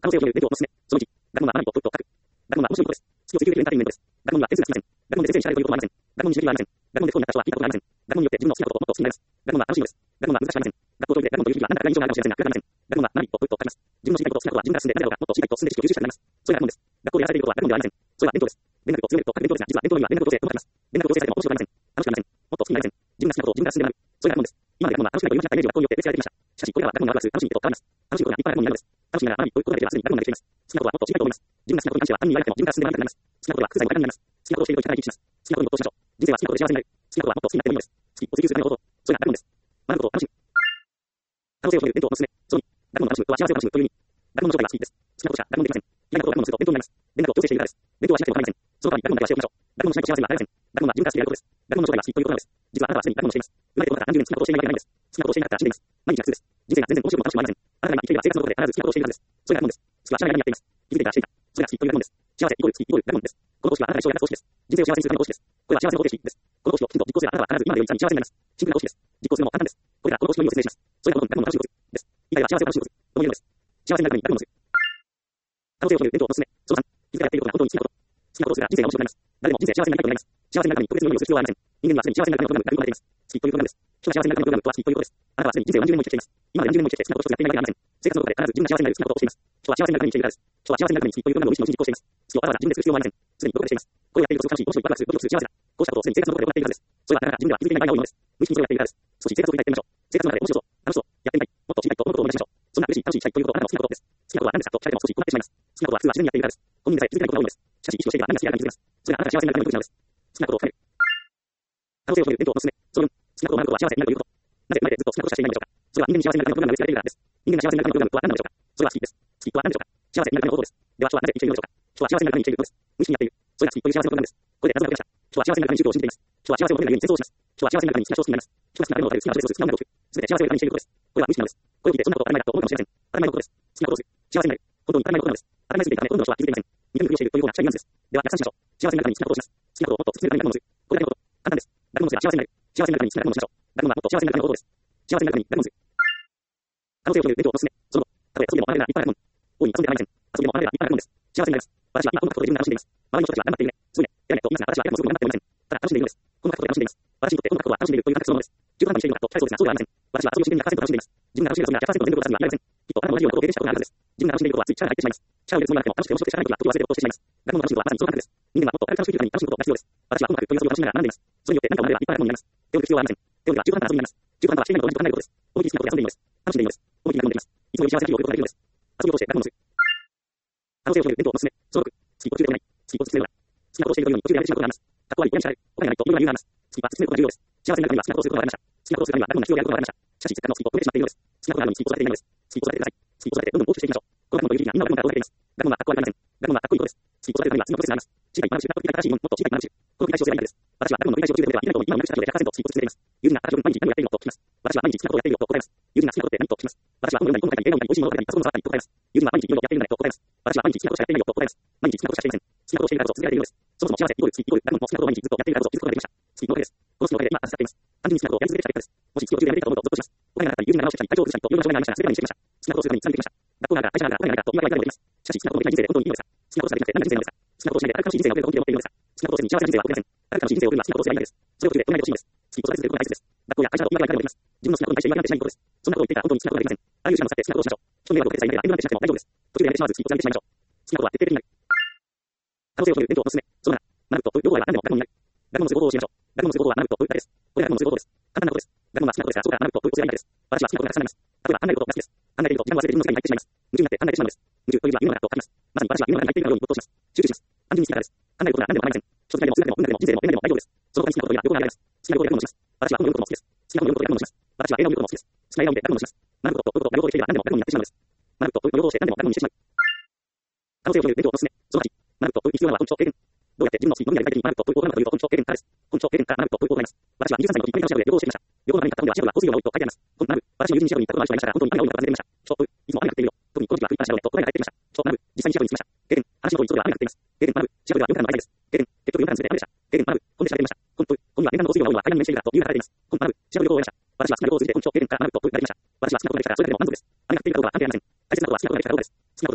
可能性を広げる勉強を進め、その1、学問は学びと書く。学問は面白いことです。好きを追求できるエンターテインメントです。学問には点数がつきません。学問で先生に知られるということはありません。学問に指摘はありません。学問で不幸になった人は聞いたことがありません。学問によって自分の好きなことをもっと好きになります。学問は楽しいのです。学問は難しくありません。学校教育で学問という日々は何だか印象があるかもしれませんが、学問はありません。学問は学びと書きます。自分の知りたいこと、好きなことは自分から進んで誰だろうか、もっと知りたいと進んで知識を吸収したくなります。それが学問です。学校でやらされていることは学問ではありません。それは勉強です。勉学を強めると書く勉強ですが、実は勉強には勉学の強制と書きます。勉学を強制されても面白くありません。楽しくありません。もっと好きになりません。自分が好きなことを自分から進んで学ぶ。それが学問です。今まで学問は楽しくないという話だったイメージは学校によって別れられてきました。しかし、これらは学問がある楽しいと変わります。楽しいことがいっぱいあるものになるのです。楽しみながら学びということができればすでに学問ができています。好きなことはもっと知りたいと思います。自分が好きなことに関しては他人に言われても自分から進んで学びたくなります。好きなことは副作用が楽になります。好きなことをしていると生き方が生きします。好きなことに没頭しましょう。人生は好きなことで幸せになる。好きなことはもっと好きになってもいいのです。好きを追求するためのこと。それが学問です。学ぶことを楽しむ。可能性を広げる勉強を進め、その2、学問を楽しむとは幸せを楽しむという意味。学問の正体が好きです。好きなことしか学問できません。嫌いなことを学問すると勉強になります。勉学を強制しているからです。勉強はしなくても構いません。その代わり学問だけはしておきましょう。学問をしないと幸せにはなれません。学問は自分から好きでやることです。学問の正体が好きということなのです。実はあなたはすでに学問をしています。生まれてこの方が30年好きなことをしていないわけがないんです。好きなことをしていなかったら死んでいます。毎日が苦痛です。人生が全然面白くも楽しくもありません。あなたが今生きている生活のことで必ず好きなことをしているはずです。それが学問です。好きは知らない間にやっています。気づいていたらしていた。それが好きという学問です。幸せイコール好きイコール学問です。この公式はあなたが一生をやった公式です。人生を幸せにするための公式です。これは幸せの方程式です。この公式をきちんと実行すればあなたは必ず今までよりさらに幸せになります。シンプルな公式です。実行するのも簡単です。これらこの公式の意味を説明します。それが学問の楽しいことです。以外は幸せを楽しいこととも言うのです。幸せになるために学問をする。可能性を広げる勉強を進め、その3、自らやっていることが本当に好きなこと。好きなことをすれば人生が面白くなります。誰も人生幸せになりたいとなります。幸せになるために特別の意味をする必要はありません。人間にはすでに幸せになるためのプログラムがあると言われています。好きというプログラムです。人が幸せになるためのプログラムとは好きということです。あなたはすでに人生を何十年も生きてきています。今まで何十年も生きてきて好きなことを一つやっていないわけがありません。生活の中で必ず自分が幸せになる好きなことをしています。人は幸せになるために生きているからです。人は幸せになるために好きというプログラムを意識のうちに実行しています。好きをわざわざ自分でする必要はありません。すでにどこかでしています。これをやっていること楽しい、面白い、ワクワクする、ドキドキする、幸せだ。こうしたことをすでに生活の中で行っているはずです。それはなかなか自分では気づいていない場合が多いのです。無意識にそれをやっているからです。少し生活を振り返ってみましょう。生活の中で面白そう、楽しそう、やってみたい、もっと知りたいと思うことを思い出しましょう。そんな嬉しい、楽しい、したいということはあなたの好きなことです。好きなことは何ですかと聞かれても少し困ってしまいます。好きなことは普通は自然にやっているからです。本人でさえ気づいてないことが多いのです。しかし意識をしていれば何が好きであるかに気づきます。それがあなたが幸せになるための時なのです。好きなことを深める。可能性を広げる勉強を進め、その4、好きなことを学ぶことは幸せになるということ。なぜ今までずっと好きなことしかしていないのでしょうか。それは人間に幸せになるためのプログラムをやっているからです。人間が幸せになるためのプログラムとは何なのでしょうか。それは好きです。好きとは何でしょうか。幸せになるためのことです。では人はなぜ生きているのでしょうか。人は幸せになるために生きていることです。無意識にやっている。それが好きという幸せのプログラムです。これで謎が解けました。人は幸せになるために宗教を信じています。人は幸せを求めないように戦争をします。人は幸せになるために好きな人を好きになります。人が好きな食べ物を食べる、好きな女性をする、好きな音楽を聴く。すべて幸せを得るためにしていることです。これは無意識なのです。これを聞いてそんなことは当たり前だと思うかもしれません。当たり前のことです。好きなことをする。幸せになる。本当に当たり前のことなのです。当たり前すぎていたためほとんどの人は気づいていません。見抜くふりをしているというような記者ニュアンスです。では、逆算しましょう。幸せになるために好きなことをします。好きなことをもっと突き詰めるために学問をする。これだけのこと。簡単です。学問をすれば幸せになる。幸せになるために好きな学問をしましょう。学問はもっと幸せになるためのことです。幸せになるために学問をする。可能性を広げる勉強を進め、その後、たとえ遊びでも学べるなら立派な学問。大いに遊んではありません。遊びでも学べるなら立派な学問です。幸せになります。私は今この学校で自分が楽しんでいます。周りの人たちは頑張っているね。すごいね。やれねと言いますが、私はやれもすごく頑張っておりません。ただ楽しんでいるのです。この学校で楽しんでいます。私にとってこの学校は楽しんでいるという形そのものです。中途半端にしているのかと聞かれそうですが、そうではありません。私は遊びを自分に100%楽しんでいます。自分が楽しんでいる遊びが100%の全力を出すにはありません。きっとあなたも同じようなことを経験したことがあるはずです。自分が楽しんでいることはつい力が入ってしまいます。力を入れるつもりがあっても楽しくて面白くてしゃあない時は時を忘れることをしてしまいます。学問の楽しみとはまさにその感覚です。人間はもっと軽く楽しく生きるために楽しむことが必要です。私は音楽という遊びを楽しみながら学んでいます。それによって何かを学べば立派な学問になります。手を抜く必要はありません。手を抜くは中途半端な遊びになります。中途半端はしていないことに時間ないことです。思い切り好きなことで遊んでいるのです。楽しんでいるのです。思い切り学んでいます。いつもより幸せな日を送ることができるのです。遊びを通して学問をする。可能性を広げる勉強を進め、その6、好きを追求できない。好きを突き詰めるのだ。好きなことをしているというように途中でやめてしまうことがあります。学校は親に知られ、お金がないというのが理由があります。好きは突き詰めることが重要です。幸せになるためには好きなことをすることが分かりました。好きなことをするためには学問が必要であることが分かりました。しかし、せっかくの好きを止めてしまっているのです。好きなことなのに好きを育てていないのです。好きを育ててください。好きを育ててどんどん大きくしていきましょう。この学問という時期がみんなの学問から生まれています。学問は学校でありません。学問はかっこいいことです。好きを育てるためには次のプロセスがあります。知りたい、学ぶ、知りたい、新しいもの、もっと知りたい、学ぶ。この繰り返しをすればいいのです。私は学問の繰り返しを中ではできないと今の学習で100%好きを続けています。友人が私を毎日何をやっているのと聞きます。私は毎日好きなことをやっているよと答えます。友人が好きなことって何と聞きます。私は本を読んだり、本を書いたり、映画を見たり、美味しいものを食べたり、パソコンを触ったりと答えます。友人は毎日いろいろやっているのでと答えます。私は毎日好きなことしかやっていないよと答えます。毎日好きなことしかしていません。好きなことをしているからこそ続けられているのです。そもそも幸せイコール好きイコール学問も好きなことを毎日ずっとやっているからこそ気づくことができました。好きのおかげです。この好きのおかげで今助かっています。単純に好きなことをやり続けてきた結果です。もし好きを中でやめていたと思うとゾッとします。お金がなかったり、友人が直したり、体調を崩したりといろんな障害がありましたが、全てにしてきました。好きなことをするために貫いてきました。学校があるから、会社があるから、お金がないからと言い訳がいくらでもできます。しかし好きなことのできない人生で本当にいいのですか。好きなことしかできなくて何が人生なのですか。好きなことをしないであるかもしれない人生が送れると本気で思っているのですか。好きなことをせずに幸せな人生は送れません。あるかもしれない人生を送るには好きなことをすればいいのです。それを途中で止めないでほしいのです。好きを育て続けることが大切です。学校や会社など言い訳がいくらでもできます。自分の好きなことに対して言い訳なんてしないことです。そんなことを言っていたら本当に好きなことができません。ああいう手段を使って好きなことをしましょう。人に迷惑をかけてさえいないなら諦めてしまっても大丈夫です。途中でやめてしまわず好きを貫いてしまいましょう。好きなことは徹底的になる。可能性を広げる勉強を進め、その7、学ぶという両方は何でも学問になる。学問のする方法を教えましょう。学問のする方法は学ぶというだけです。これが学問のする方法です。簡単なことです。学問は好きなことですが、そうから学ぶということをすればいいだけです。私は好きなことがたくさんあります。例えば考えることが好きです。考えていると時間を忘れて自分の世界に入ってしまいます。夢中になって考えてしまうのです。夢中という字は夢の中と書きます。まさに私は夢の中に入っているかのように没頭します。集中します。単純に好きだからです。考えることが何でも構いません。書籍でも数学でも文学でも人生でも夢でも大丈夫です。その他に好きなことや両方があります。好きなことで学問をします。私は本を読むことも好きです。好きな本を読むことで学問をします。私は映画を見ることも好きです。好きな映画を見て学問をします。学ぶことということが両方できていれば何でも学問になってしまうのです。学ぶという両方をして何でも学問にしてしまう。可能性を広げる勉強を進め、その8、学ぶという必要なのは本庁経験。どうやって自分の好きの分野に具体的に学ぶということなのかというと本庁経験からです。本庁経験から学ぶということになります。私は23歳の時にパリのシアトルで旅行をしてきました。旅行の何かった本ではシアトルは交通量が多いと書いてあります。本学ぶ、私の友人にシアトルに行ったことがある人がいましたが、本当に雨が多いのが感じていました。ショップ、いつも雨が降っているよ。特にこの時期は冬からシャドウでと答えが返ってきました。ショップ学ぶ、実際にシアトルに着きました。経験、話の通りその時は雨が降っています。経験学ぶ、シアトルでは4日間の間です。経験、結局4日間すべて雨でした。経験学ぶ、本で調べていました。本と、本には年間の降水量が多いのは海岸に面しているからと理由が書かれています。本学ぶ、シアトル旅行を終えました。私は好きな旅行を通じて本庁経験から学ぶと言われました。私は好きなことができたらそれだけでも満足です。雨が降っているかどうかは関係ありません。大切なことは好きなことができたかどうかです。好きなことで学ぶと言われ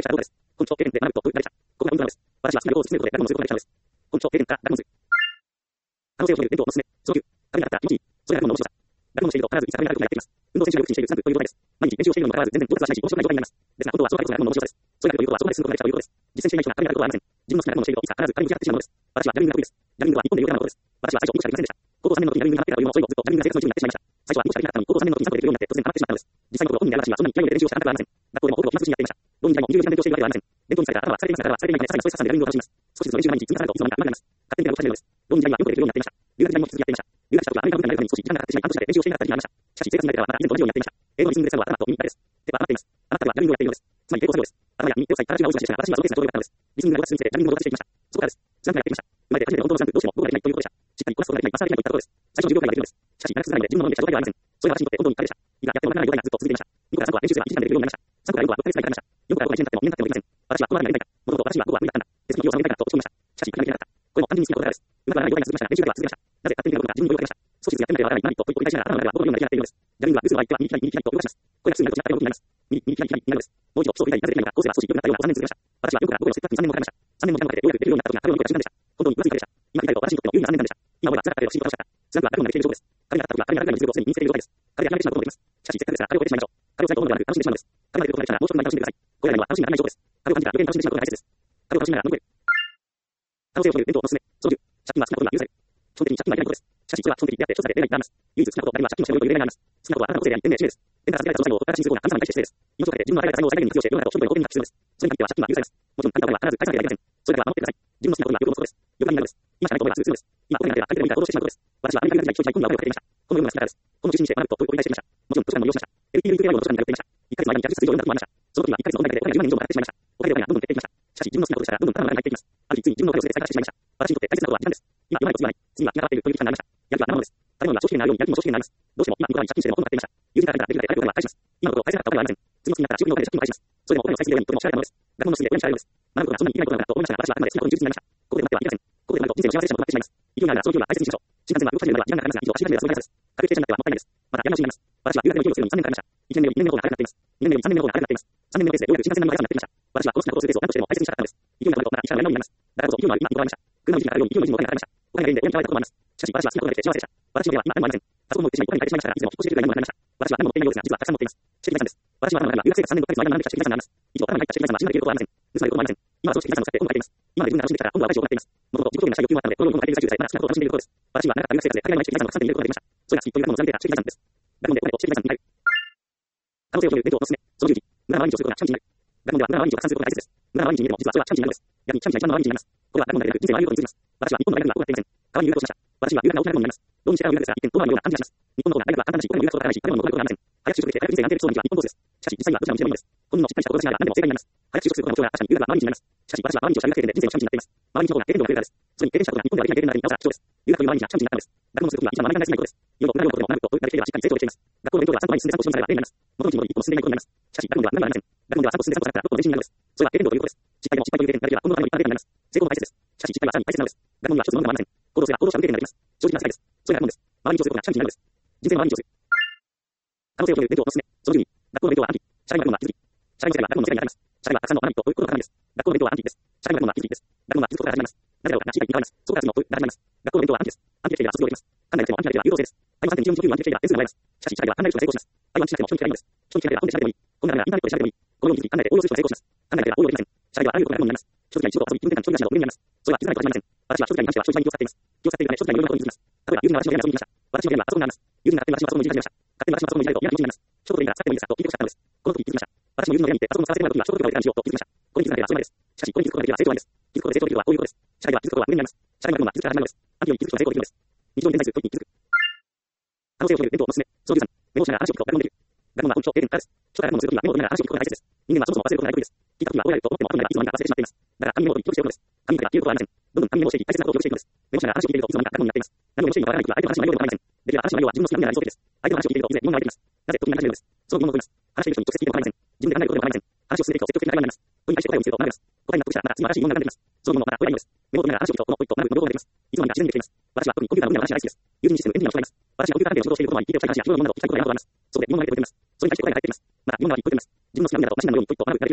大社です。本庁経験で学ぶと、大社。ここが運動です。私は好きなことを進めることで、学問のすることが大社です。本庁経験から学問する。可能性を広げる伝統のすすめ、その9、神があった気持ちいい。それが学問の面白さ。学問をしていると必ずいつか神があることがやってきます。運動選手がよくしている3部ということです。毎日練習をしているのにもかかわらず全然上達はしないし、面白くない状態になります。ですが、本当はそういうことが学問の面白さです。そういうことはそこまで進むことができたということです。実践していない人が神があることはありません。自分の好きな学問をしているといつか必ず神に向き合ってしまうのです。私はジャグリングが得意です。ジャグリングは日本で有名なことです。私は最初見もしかできませんでした。高校3年の時にジャグリングにハマっていたというのも、そういうのをずっとジャグリングが生活の一部になってしまいました。最初は見もしかできなかったのに、高校3年の時に参考できるようになって突然ハマってしまったのです。実際のところ本人である私はそんなに気合いを入れて練習をした感覚はありません。学校でもお風呂を暇つぶしにやっていました。どうにも20時間勉強しているわけではありません。勉強に疲れた頭は疲れていますが、頭は疲れていないので、さらにストレス発散でジャグリングを楽しみます。少しずつの練習が毎日積み重なるといつの間にか上手くなります。勝手に勉強を始めるのです。どうにもはよくできるようになっていました。留学時代も引き続きやっていました。留学した時はアメリカ文化になるために少し時間がかかってしまい、半年で練習をしていなかった時がありました。しかし生活に慣れてからまた以前と同じようにやっていました。英語のリスニングレッスンは頭と耳だけです。手は余っています。あなたはジャグリングをやっているのです。つまり抵抗作業です。頭や耳、手を使い形が大きくしてしまい、私にはそのケースがちょうどよかったのです。リスニングが上達するにつれてジャグリングを上達していきました。そこからです。ジャンプがやってきました。生まれて初めて本当のジャンプ、どうしてもゴールができないということでした。しっかりこなすことができない、マスターできないといったところです。最初の10秒くらいができるのです。しかし、長く続かないので自分のものでした状態ではありません。それは私にとって本当に疲れでした。いや、やってもわからない状態がずっと続いていました。2個から3個は練習すれば1時間でできるようになりました。3個から4個は6ヶ月くらいかかりました。4個から5が1年経っても2年経ってもできません。私はここまでになりたいか。もともと私にはここは無理だったんだ。鉄に気を収めたいかと落ち込みました。しかし、やめきれなかった。これも単純に好きなことからです。うまくならない状態が続きましたが、練習だけは続けました。なぜ勝手にやることが自分によくわかりました。少しずつやってみてわからない何と繰り返しながら頭の中ではゴールような気がなっているのです。ジャグリングは渦の相手は右左右左と動かします。これが普通になると違ったようになります。右左右になるのです。もう一度基礎を振り返り、なぜできないのか、コースが少し良くなったようなと3年続けました。私は4から5へのステップアップに3年もかかりました。3年もかかってようやくできるようになった時が彼女にとっては瞬間でした。本当にうなずいたでした。今振り返ると私にとっての有意義な3年間でした。今思えば辛かったけど不思議と楽しかった。スランプは誰もができている証拠です。彼があった時は彼が誰かの実力をすでに身につけている状態です。彼が諦めてしまうこともできます。しかし、せっかくですから彼を超えてしまいましょう。彼をしないと思うのではなく楽しんでしまうのです。彼ができることができたらもうちょっと前に楽しんでください。これらには楽しみがない証拠です。彼を感じたら余計に楽しんでしまうことが大切です。彼を楽しみながら乗り越える。可能性を広げる伝統のすすめ。その10、借金は好きなことが許される。基本的に借金はいけないことです。しかし、それは基本的であって、一つだけ例外になります。唯一好きなこと、誰も借金をしないという例外になります。好きなことはあなたの個性であり、天命や使命です。天から授けられたその才能をこれから信じることが神様に対して失礼です。命をかけて自分の与えられた才能を最大限に活用して世の中を人々に貢献になって必要です。それに限っては借金は許されます。もちろん、神様は必ず返さなければいけません。それだけは守ってください。自分の好きなことには欲望のことです。欲張りになるのです。今しかないと思えばすぐするのです。今ここになっては相手でもいいから行動してしまうことです。私はアメリカ留学時代、一人一人には声をかけていました。このような好きな方です。この中心にして学ぶと問いを繰り返していました。もちろん図書館も利用しました。LPL の図書館に通っていました。1ヶ月の間に100室以上読んだと思いました。その時は1ヶ月のオンラインでお金が10万人以上もかかってしまいました。お金のお金がどんどん減っていきました。しかし自分の好きなことでしたらどんどん頭の中に入っていきます。ある日ついに自分のお金を全て使い果たしてしまいました。私にとって大切なことは時間です。今読まないと次はない。次は気が変わっているという期間がありました。やる気は生ものです。食べ物は長期的になるようにやる気も長期的になります。どうしても今この場に借金してでも本が買っていました。友人から借りたらできるだけお金は返します。今のことを返せなかったお金はありません。次の月になったら仕事にお金で借金を返します。それでもお金を返すようにとてもおしゃれなものです。学問の進みで親に知られるのです。学ぶことがそんなにいけないことなのかと思いましたが、私はあくまで好きなことに忠実になりました。ここで待ってはいけません。ここで待って人生の幸せでしまうことになってしまいます。勢いがあるならその勢いは大切にしましょう。新幹線は動かされるまでは時間がかかりますが、以上、新幹線はその速さです。軽い停車になってはもったいないです。また、やり直しになります。私は留学での勢いをするのに3年かかりました。1年目より2年目の方が早くなっています。2年目より3年目の方が早くなっています。3年目のペースでようやく新幹線の速さになっていました。私はこの好きなコースペースを何としても大切にしたかったのです。勢いがあるとまた一からやり直しになります。だからこそ勢いのある今にこだわりました。車の時期があるように勢いの維持もお金がかかりました。お金が原因で親に可愛いこともあります。しかし私は好きなことができて幸せでした。私の家は今何もありません。パソコンも売ってしまい、お金に変えてしまいましたが、いつでも引っ越しできるぐらいのものになりました。私は何も持っていないようですが、実はたくさん持っています。チェキ財産です。私は頭の中には留学生活3年5ヶ月の間に学んできたチェキ財産があります。以上、頭に入ったチェキ財産は死んだできることはありません。盗まれることもありません。今はそのチェキ財産を使って本を書いています。今まで自分が楽しんできたら今度は大事を行っています。もともと自己表現がしたい欲求もあったので、このように本を書いている最中でさえまだ好きなことを楽しんでいることです。私は長かった留学生活で海外のチェキ財産をたくさん手に入れることができました。それが好きという学問を貫いていたチェキ財産です。学問でお金とチェキ財産に変える。可能性を広げる伝統のすすめ。その10時、無駄な毎日をすることがチャンピになる。学問では無駄な毎日を加算することが大切です。無駄な毎日に見えても実はそれはチャンピになるのです。逆にチャンピが一番の毎日になります。これは学問だけでなく人生の歩みことに通じます。私は日本の大学にはこうやっていません。代わりに留学をしました。私は留学が大きな学問になります。どうにしても留学ですが、一点遠回りのような感じがします。日本の方が大学は簡単だし、お金の留学とかないし、食べ物もお金とかありません。早く就職できて早く人生が安定できそうな道は日本コースです。しかし実際はどちらも違うのです。本人のしっかりした志があれば何でも正解になります。早く就職することが目標が確かに留学は毎日になります。しかし私は毎日を社留学経験で人生のチャンピになっています。周りの人が経験度が増えるからです。それに経験したことが日本ではできない経験なだけになおさら貴重です。留学という毎日がチャンピになったのです。学問することが一番学びがないことです。日本の同じようなことでも学ぶとどういったできればしっかり成長できています。学校の勉強では3個前に進んで3個進んだら例になります。元々に一歩も進んでいないことになります。しかし学問では何もありません。学問では3歩進んで3歩下がったら6個の練習になるのです。それは経験度ということです。失敗でも失敗という経験だけは今後のための一般例になります。成功も大切です。しかし失敗はさらに大切なのです。学問には一つのものではありません。行動すれば行動した無経験になります。正直な世界です。それが学問です。周りに調することがチャンピになるのです。人生の周りに調する。可能性を広げる伝統のすすめ。その10に、学校の勉強は暗記。社会の学問は気づき。社会の世界は学問の世界にあります。社会はたくさんの学びと追い込むことが大事です。学校の勉強は暗記です。社会の学問は気づきです。学問は気づくことから始まります。なぜだろうか、地域に変わります。そこから次のが始まります。学校の勉強は暗記です。暗記できれば卒業できます。考えなくても暗記ができれば優等生です。台湾3.1 4 9暗記できれば点数がもらえます。しかし、社会では考える人が成功します。台湾しなくても人に嫌いなのです。人に嫌いなら本で調べてもいい。こんなのならインターネットで調べてもいい。このように考えて応用する人が成功します。考えなければ応用できません。社会ではあらゆることが学問になります。一つが一度遊び、気分転換、一人暮らしなど無限になります。それは気づかないことになりません。私は一人に関しては一人に気を使っています。気を使っているため一人にいろんなことに気づきます。例えば、友人が私の部屋に遊びに来ました。私の部屋にはパソコンがあります。友人が勝手に私のパソコンをいじり始めました。勝手に私のパソコンをいじられると嫌な気持ちになります。一言でいいから使ってもいいですかと聞いてほしかったのです。この時に気づきました。私も友人の部屋に行ってパソコンを触らせてもらう時は一言でいいからにしようと気づきました。これに気づかなければそれまでです。しかし、これに気づくことができれば成長なんです。気づくことで成長できるはこういうことです。社会では気づくことは無限になります。社会の学問は気づくから始まるのです。暗記より気づくことが成功できるのです。日常に現在する問いに気づく。可能性を広げる伝統のすすめ。その13、メモしながら話を聞くと学問できる。学問は本庁経験からです。初代学問をするときはメモを取りながら話を聞くことが大切です。人間はそもそも忘れることがないことです。聞いたときは覚えられると思っても後になればいつの間にか忘れてしまっています。だから紙メモを記録しておくのです。紙に書いては消えることはありません。どんどん紙メモをしていき大切なことを記録していくのです。メモしながら話を聞いているといつの間にか学問になっています。何をメモしていいのかわからないときは相手の話の内容でわかりません。できれば話の内容は自分の好きなようになりそうです。相手の話を聞いていると以前疑問が湧いてきます。なぜと疑問が始めるのです。その疑問を解きます。話している人に直接聞いてもわかりません。自分で考えることでもわかりません。話を進めていくと積極的な会話になります。問いに対して答えを見つけると学べます。答えに納得したらまた次の新しい疑問が出てきます。その疑問はまた答えがいいのです。メモを取りながら話を聞くとこの問いと学ぶの両方ができます。いつの間にか自然にできています。私は特にコンピューターの分野の話が大好きです。友人にシステムエンジニアをしています。私がコンピューター関係の仕事をしていることもあり、聞いておきたい話や日頃のものなど聞きたいことが山ほどあります。そこで疑問が出てきます。それに対して答えが返ってきます。また疑問が湧いてくるんです。自分の好きな分野だとマシンなのように問いと学ぶができるのです。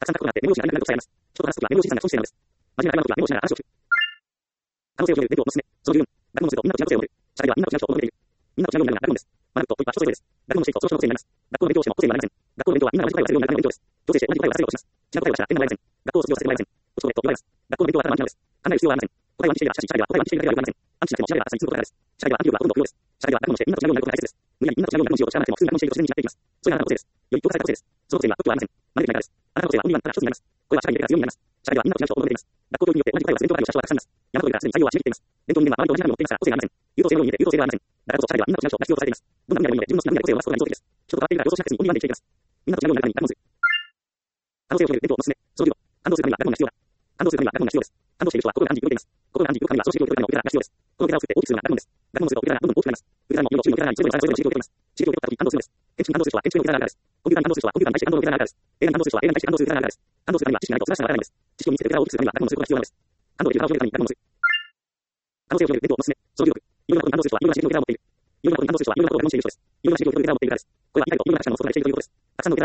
さん過去があってメモしないが伝えます。人と話すときはメモしさんが損しているのです。真面目な会話のときはメモしながら話を聞く。可能性を広げる伝統のすね。その14。学問のするとみんなと違う個性を持る。社会ではみんなと違う人を求めている。みんなと違うようになるのが学問です。学ぶとといった人それぞれです。学問のしていくとその人の個性になります。学校の勉強をしても個性になりません。学校の勉強はみんなが同じ答えをするようになるための勉強です。強制して同じ答えを出せるようにします。違う答えをしたら点がもらえません。学校を卒業させてもらえません。落ち込めと言われます。学校の勉強はただの暗記なのです。考える必要はありません。答えは暗記していれば、しかし、社会では答えは暗記しているだけではよくありません。暗記しなくても調べは発散することがです。社会では暗記力はほとんど不要です。社会では学問をしてみんなと違うようになることが大切です。無理やりみんなと違うようになる文章を知らなくても普通に学問していると自然になっていきます。それがあなたの個性です。良い強化された個性です。その個性には特徴はありません。真似できないからです。あなたの個性はオンリーワンただ一つになります。これは社会に出てから強みになります。社会ではみんなと違う人を求めています。学校教育によって同じ答えを出せる人がいる社長はたくさんいます。山というからすでに採用は締め切っています。伝統人間は周りと同じ波を持っていますから個性がありません。優等生のように見えて優等生ではありません。だからこそ社会ではみんなと違う人が必要とされています。どんな分野でもいいので自分の好きな分野で個性を出すことが理想的です。人と変わっているから予想しなくて済みオンリーワンで生きていきます。みんなと違うようになるために学問する。可能性を広げる伝統のすね。その15。感動するためには学問が必要だ。感動するためには学問が必要です。感動している人は心で暗示を受けています。心で暗示を受けるためにはその刺激を受けるためのフィルターが必要です。このフィルターを作って大きくするのが学問です。学問をするとフィルターがどんどん大きくなります。フィルターも色、中のフィルターにそれぞれそれぞれの刺激を受けます。刺激を受けた時感動するのです。建築に感動する人は建築のフィルターがあるからです。コンピューターに感動する人はコンピューターに対して感動のフィルターがあるからです。映画に感動する人は映画に対して感動するフィルターがあるからです。感動するためには知識がないと素晴らしさがわからないのです。知識を身につけてフィルターを大きくするためには学問をすることが必要なのです。感動でフィルターを広げるために学問をする。可能性を広げる伝統のすね。その16。可能性を広げる伝統のすね。その16。いろんなことに感動する人はいろんな刺激のフィルターを持っている。いろんなことに感動する人はいろんなことを学問している人です。いろんな刺激を受けるフィルターを持っているからです。これは理解といろんなアクションの相談でしているということです。たくさんのフィルターを持つ人はたくさんのことに感動します。建築に感動する人は建築のフィルターがあるからです。建築に感動する人は建築のフィルターがあるからです。だからこそエコノミーでフィルターがないとコンピューターの感動を受けることができないからです。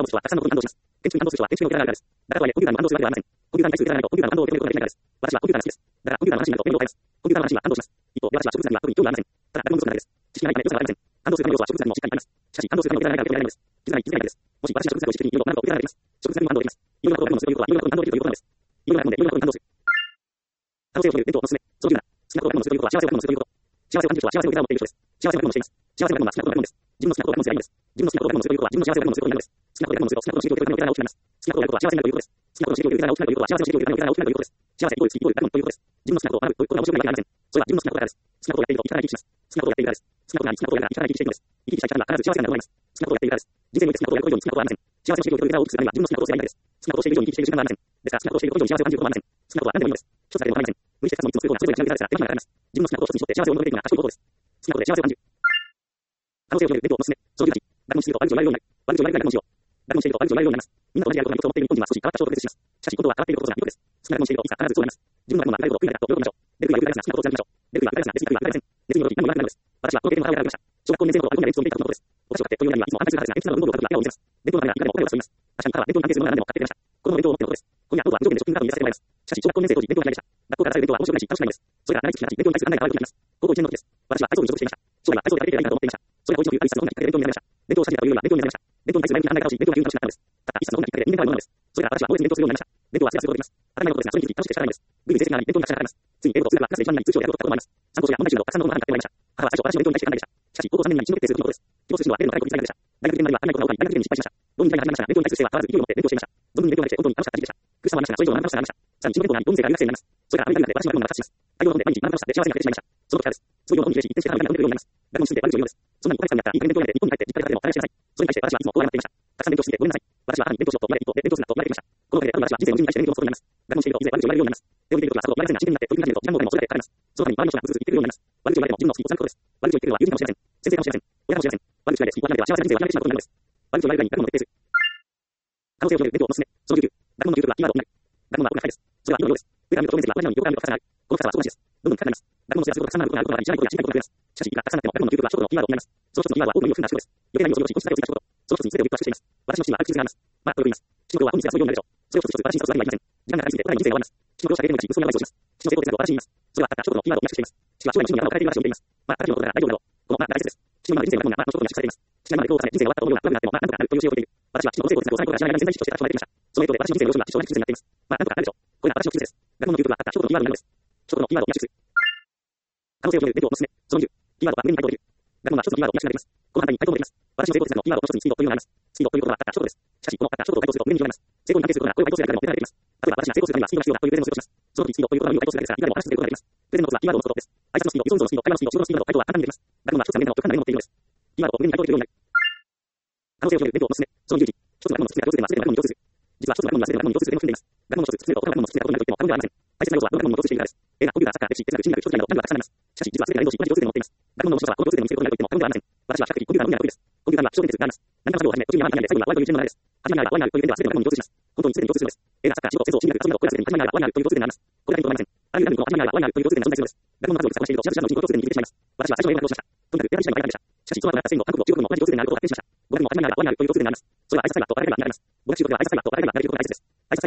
私はコンピューターが好きです。だからコンピューターの話になると勉強を変えます。コンピューターの話には感動します。一方、私は植物には特に興味がありません。ただ学問不足なだけです。知識がないため予算がありません。感動するための要素は植物にもしっかりあります。しかし感動するためのフィルターがないから受けられないのです。気づかないだけです。もし私が植物学を知識にいろんなことができます。植物学にも感動できます。いろんなことを学問するということはいろんなことに感動できるということなのです。いろんな学問でいろんなことに感動する。可能性を広げる伝統のすね。その17。好きなことを学問するということは幸せを学問するということ。幸せを感じる人は幸せをフィルターを持っている人です。幸せを学問しています。幸せを学問は好きなことを学問です。自分の好きなことを学問すればいいのです。自分の好きなことを学問するということは自分の幸せを学問することになるのです。好きなことを学問すると好きなことを知るということが大きくなります。好きなことをやることは幸せになるということです。好きなことを知るということが大きくなるということは幸せを知るということが大きくなるということです。幸せイコール好きイコール学問ということです。自分の好きなことを学ぶということは面白くないわけではありません。それは自分の好きなことだからです。好きなことをやっていると生き方が生きします。好きなことをやっているからです。好きなことが好きなことをやらない生き方が生きしているのです。生きしたい人は必ず幸せになると思います。好きなことをやっているからです。人生において好きなことをやる以上に好きなことはありません。幸せを知るということを大きくするためには自分の好きなことをすればいいのです。好きなことをしている以上に生きている時間がありません。ですから好きなことをしている以上に幸せを感じることはありません。好きなことは何でもいいのです。一つだけでもありません。無理してかつもいつもするようなそれぞれ違うフィルターですら手間がかかります。自分の好きなことを一つに絞って幸せを求めているのが賢いことです。好きなことで幸せを感じる。可能性を広げる伝統のすね。その18。学問していると悪口を言われるようになる。悪口を言われるぐらい学問しよう。学問していると悪口を言われるようになります。みんなと同じやることに共通を持っている日本人は少し変わった衝突します。しかし、今度は変わっていることが良いことです。好きな学問しているといつか必ずそうなります。自分の学問は変えることを悔いないかと喜びましょう。レベルが良くなりますが好きなことをやりましょう。レベルが良くなりますが熱意が良くなりません。熱意の時何もなくなるのです。私はこの経験を学びました。小学校2年生の頃は運動や練習を見ていた時のことです。私を買ってというよりはいつも反対する派ですが、いつも運動を書くが笑顔を見せます。伝統のためには怒られもお金を使います。確かに彼は伝統に関係するものは何でも買ってくれました。子供の伝統を持っていることです。今夜、今度は無条件でショッピングカートに入れさせてもらいます。しかし、小学校2年生当時、勉強が嫌いでした。学校から出される勉強が嫌いでした。学校から出される勉強は面白くないし、楽しくないのです。それが大好きなし、勉強に対する考えが悪くなります。高校1年の時です。私は体操部に所属していました。将来は体操でやっていけばいいかと思っていました。それが高一の冬、一冊の本がきっかけで勉強になりました。勉強を始めたというよりは勉強になりました。勉強に対する前向きな考えが欲しい、勉強が急に楽しくなったのです。たった一冊の本がきっかけで人間変わるものです。それが私は猛烈に勉強するようになりました。勉強はすぐすることができます。当たり前のことですが、それに気づき楽しくて仕方ないのです。グルに成績があり、勉強にたくさんかかります。ついに英語と数学はクラスで一番になり通知をやることだと思います。参考書や問題集などたくさんの本が買ってまいりました。母は最初私の勉強に対して考えでした。しかし、高校3年に一度決定することです。希望する人は出るのが最後にでした。大学受験までは足りないことが多くなり、大学受験に失敗しました。浪人時代が始まりましたが、勉強に対する姿勢は変わらず勢いを持って勉強していました。存分に勉強ができて本当に楽しかった時期でした。苦しさはありましたが、それ以上の学び楽しさがありました。さらに一度勉強があり、浪人生が留学生になります。それからアメリカになって私の学問が達します。大量の本で毎日学び楽しさで幸せになってしまいました。その時からです。そのような本に入れし、一転してからアメリカに出るようになります。学問について悪口を言うのです。そんなにお金使うんだったらいい加減勉強になって日本に帰って実家ででも働きなさい。それに対して私はいつもこう謝っていました。たくさん勉強しすぎてごめんなさい。私は母に勉強しろと言われて一方で勉強するなと言われていました。このおかげで私は人生の順に対して勉強をするようになります。学問しているといずれ悪口を言われるようになります。手を見ているときはさほど言われませんが、真剣になって取り組み始めると時間もお金もそれだけかかります。そのために周りの人がずっと言ってくるようになります。悪口を言われても自分の好きにつなぐことです。悪口を言ってくるのは友人かもしれません。先生かもしれません。親かもしれません。悪口を言われて好きになっては幸せな人生を諦めてしまうことになるのです。悪口を言われるぐらいに学問を徹底する。可能性を広げる伝統のすね。その19。学問の究極はキーワードを見る。学問は奥が深いです。それは色のようです。上から見ると透明ですが、同じように横から見ると深さがある。この深さは底なしです。どんどん深くなります。学問の知らせることがたくさんあることがあることがあり、知らないことや知りたいことが増えます。しかし、いくらたくさんあっても学問の究極は一つのキーワードになります。その一つのキーワードは多くの意味を含んだ人です。予定内容を卒業し、少しだけを追加したこと。その一つに全てを立証しています。私の父にはある記述があります。まあ、と呼びます。父の子は本日がそのようになるでしょう。それを一つ一つ私にさせるわけにはいきません。時間がかかりすぎて、お互いに人生が終わります。父の両者芸能に武装に合わせをします。父の成功哲学を私に言います。それはたった一つのキーワードを約束しています。父は将来の人の頭を抱えている私を見ています。まあ、ただのことなら大丈夫だろう。このまあが大切です。父の今の人生の学問がまあの一言に約束されています。父の今まで苦労を重ね、人生が終わったと思うような悪くなってもまあなんとかなるという教えを受けている。私は父の成功哲学を幼い頃から知らない間に潜在意識として私は学んでいました。その影響で私の人生の良心は非常に屈折になっています。まあなんとかなるでしょう。これが私の記述です。学問の究極はたった一言のキーワードになるのです。一言のキーワードを約束する。可能性を広げる伝統のすね。その10。キーワードは無限に回答できる。学問は一つのキーワードを約束できます。この反対に回答もできます。私の成功哲学のキーワードの一つにスピードというのがあります。スピードということはたった一言です。しかし、このたった一言を回答すると無限に広がります。成功に関係することがこういう回答するだけでも出てきます。例えば私が成功するためにはスピードが必要だというプレゼンをするとします。その時スピードということは無を回答するだけですから、いくらでも話し続けることができます。プレゼンのコツはキーワードのことです。挨拶のスピード、依存度のスピード、会話のスピード、仕事のスピードと回答は簡単にできます。学問は一つがメンタの極端な面を持っているのです。キーワードを無限に回答できるようになる。可能性を広げる伝統のすね。その11。一つの学問の卒業が共通点は全ての学問に共通する。実は一つの学問には全ての学問に共通する点を含んでいます。学問の一つ、全て他の学問の卒業が異なると言っても過言ではありません。大切な要素はどの学問にも共通しているからです。映画、コンピューター、サッカー、歴史、哲学、心理学、書籍など、何がたくさんあります。しかし、実は全てが連動し、同じ共通点を持っています。学問の面白さはこの共通点を見つけることになると言っても過言ではありません。私は比較的コンピューターの分野が得意です。コンピューターには気象点哲があります。何かの作業を始め、途中に山がいないで最後には終わりという順番です。始まりが終わりになるという点では全ての学問に共通します。本当に全てに共通するのです。映画、サッカー、仕事、製造、心理学、遊びなど、これら全てに始まりが終わりになるという共通点があります。これだけにとどまりません。あらゆる何かの始まりが終わりになるという共通点が存在するのです。学問の数を探していると、知らず知らずのうちに共通点に気づいてしまいます。私は最初の映画をしました。とにかく選び次第が大変でした。しかし、その後になった線の韓国語、中国語も同じ共通点があることを発見しました。語学も始まりが終わりになるという共通点があります。それは挨拶がと笑いがなります。語学中国では挨拶がと笑いがなるということが大切です。挨拶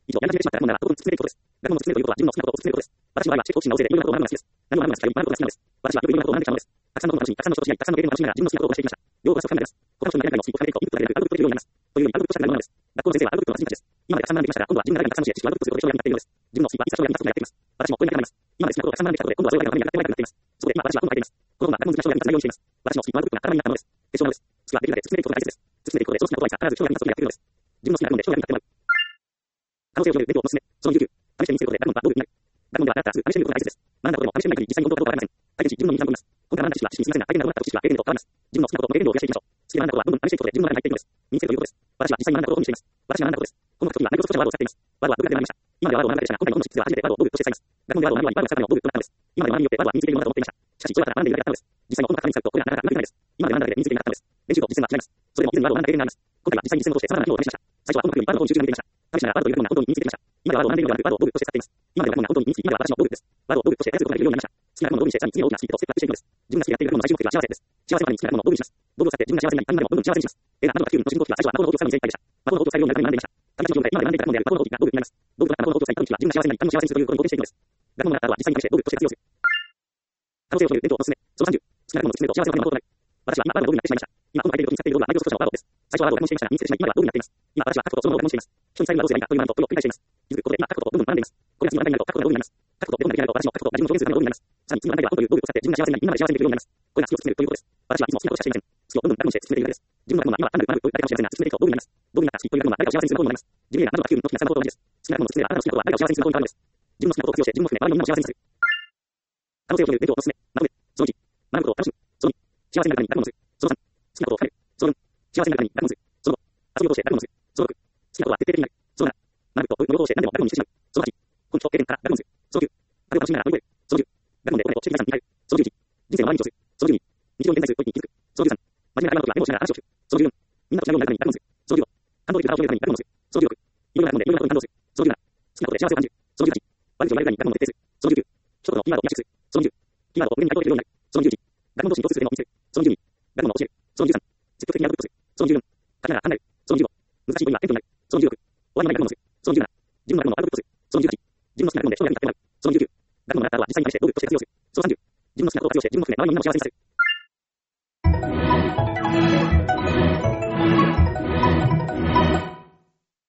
以上、やり始めてしまった学問なら、とことん突き詰めることです。学問の突き詰めるということは、自分の好きなことを突き詰めることです。私の場合は、知識好奇心が旺盛で、いろんなことを学ぶのが好きです。何を学ぶのが好きか、学ぶことが好きなのです。私はよくいろんなことを学んできたのです。たくさんのことを楽しみ、たくさんの人と知り合い、たくさんの経験を楽しみながら、自分の好きなことをしていきました。両方が即可になります。他の人になれないのを好き、他の人にインプットができる、アウトプットできるようになります。というより、アウトプットしたくなるものです。学校の先生はアウトプットの達人たちです。今までたくさん学んできましたが、今度は自分が誰かにたくさんの知恵、知識をアウトプットすることで将来になっているのです。自分の好きはいつ将来に立つことがやっています。私もこういうになっています。今まで好きなことをたくさん学んできたことで、今度は将来のためになっているます。そこで今私は今書いています。この本は学問好きな将来につながるようにしています。私の好きはアウトプットが体になったのです。決勝なのです。好きはできるだけ突き詰めていくことが大切です。突き詰めていくことで、その好きなことはいつか必ず将来に立つことがやっているのです。自分の好きな学問で将来に立ってもらう。可能性を広げる勉強のおすすめ。その19。試してみせることで学問は道具になる。学問ではただ試してみることが大切です。学んだことでも試してみない限り実際に本当かどうかわかりません。大抵自分の身にちゃんと思います。今回学んだ知識は知識に過ぎませんが、相手に学んだ知識は経験と変わります。自分の好きなことの経験量を増やしていきましょう。好きで学んだことはどんどん試していくことで自分の中に入っていくのです。身につけるということです。私は実際に学んだことを本にしています。私が学んだことです。この時はマイクロソフト社はワードを使っています。ワードは独学で学びました。今までワードを学んだでしたが、今回の本の執筆では初めてワードを道具として使います。学問でワードを学ぶにはワードが使うのを道具となったのです。今まで学びによってワードは身につけるものだと思っていました。しかし、それはただ学んでいるだけだったのです。実際の本の中身に使うと、これはなかなかうまくいかないです。今まで学んだだけで身につけるようになったのです。練習と実践は違います。それでも以前にワードを学んだ経験があります。今回は実際に実践を通してさらなる機能を試しました。最初は本の中身ワードの本に集中してみました。試しながらワードという学問が本当に身についてきました。今ではワードを学んでいるのではなく、ワードを道具として使っています。今までの学問が本当に身につき、今では私の道具です。ワードを道具として操ることができるようになりました。好きな学問を道具にして、さらに次の大きなスピードとステップアップしていくのです。自分が好きでやっている学問の最終目的は幸せです。幸せまでに好きな学問を道具にします。道具を使って自分が幸せになり、他人までもどんどん幸せにします。映画アンドロック9の主人公たちは最初は魔法の道具を使うのに精一杯でした。魔法の道具を使えるようになるために学んでいました。旅立ちの状態で今まで学んでいた学問である魔法の道具が道具になります。道具となった魔法の道具がいかに魔法の道具を使い、他の道具を使い、他の道具は自分が幸せになり、他人も幸せにするということに肯定していくのです。学問があった後は実際に試していくのです。学問があった後は実際に試して道具として活用する。可能性を広げる勉強のおすすめ。その30。好きな学問の突き詰めると幸せのための魔法となる。私は今ワードの道具になってしまいました。今本の相手に使っている道具はマイクロソフト社のワードです。最初はワードを学問していましたが、身につけてしまい、今では道具になっています。今私は書くことそのものを学問しています。人に最後はどうすればいいかという学問と繰り返しています。気づくことで今書くことをどんどん学んでいます。これが次の段階になると書くことが道具になります。書くことでどんなできないと私の書くことが自分の表現するための道具になります。さらに次の段階では本という道具を使って自分が幸せになり、みんなまで幸せにできるようになります。これが好きを突き詰めるということです。私はいつも好きなことしかしていません。好きをどんどん学問して突き詰めているだけです。自分の学問は今は単なる学ぶというだけかもしれませんが、突き詰めていくと道具になります。道具になった好きという学問は誰かを幸せにするものになります。自分やアンドロック9の時がそのことと同じです。好きな学問の突き詰めはあなたの好きなことは誰かを幸せにするものになるのです。自分の好きなことを活用して自分も含め周りのみんなを幸せにする。可能性を広げる勉強のおすすめ。学ぶ。その1。学ぶことを楽しむ。その2。幸せになるために学問をする。その3。好きなことを深める。その4。幸せになるために学問をする。その5。遊びを通して学問をする。その6。好きなことは徹底的になる。その7。学ぶことを通して何でも学問にしてしまう。その8。根拠と経験から学問をする。その9。学びを楽しみながら乗り越える。その10。学問でお金と知識財産に変える。その11。人生の毎日をする。その12。日常に現在することに気づく。その13。真面目な会話の時はメモをしながら話をする。その14。みんなと違うようになるために学問をする。その15。感動的な顔を見るために学問をする。その16。いろんな学問でいろんなことに感動する。その17。好きなことで幸せを感じる。その18。悪口を言われるために学問を徹底する。その19。一言のキーワードを認識する。その20。キーワードを胸に書いておけるようになる。その21。学問同士に共通する点を見せる。その22。学問を教える。その23。積極的にアウトプットする。その24。書きながら考える。その25。難しい問いがテントになる。その26。終わりのない学問をする。その27。自分の学問をアウトプットする。その28。自分の好きな学問で将来に立ってもらう。その29。学問があった後は実際に試して道具として活用する。その30。自分の好きなことを活用して自分も含め周りのみんなを幸せにする。